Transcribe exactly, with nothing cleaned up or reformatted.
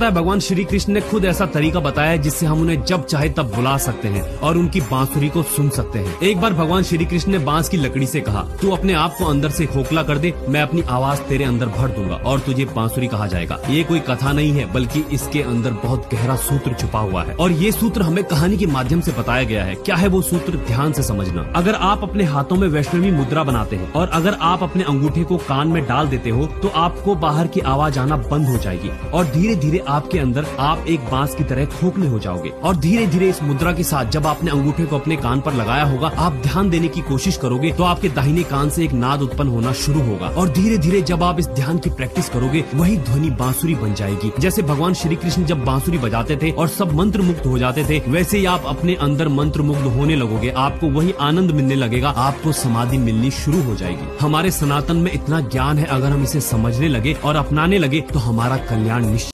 लगता है भगवान श्री कृष्ण ने खुद ऐसा तरीका बताया है जिससे हम उन्हें जब चाहे तब बुला सकते हैं और उनकी बांसुरी को सुन सकते हैं। एक बार भगवान श्री कृष्ण ने बांस की लकड़ी से कहा, तू अपने आप को अंदर से खोखला कर दे, मैं अपनी आवाज तेरे अंदर भर दूंगा और तुझे बांसुरी कहा जाएगा। ये कोई कथा नहीं है, बल्कि इसके अंदर बहुत गहरा सूत्र छुपा हुआ है और ये सूत्र हमें कहानी के माध्यम से बताया गया है। क्या है वो सूत्र, ध्यान से समझना। अगर आप अपने हाथों में वैष्णवी मुद्रा बनाते हैं और अगर आप अपने अंगूठे को कान में डाल देते हो तो आपको बाहर की आवाज आना बंद हो जाएगी और धीरे धीरे आपके अंदर आप एक बांस की तरह खोखले हो जाओगे। और धीरे धीरे इस मुद्रा के साथ जब आपने अंगूठे को अपने कान पर लगाया होगा, आप ध्यान देने की कोशिश करोगे तो आपके दाहिने कान से एक नाद उत्पन्न होना शुरू होगा और धीरे धीरे जब आप इस ध्यान की प्रैक्टिस करोगे वही ध्वनि बांसुरी बन जाएगी। जैसे भगवान श्री कृष्ण जब बांसुरी बजाते थे और सब मंत्र मुक्त हो जाते थे, वैसे ही आप अपने अंदर मंत्र मुग्ध होने लगोगे। आपको वही आनंद मिलने लगेगा, आपको समाधि मिलनी शुरू हो जाएगी। हमारे सनातन में इतना ज्ञान है, अगर हम इसे समझने लगे और अपनाने लगे तो हमारा कल्याण निश्चित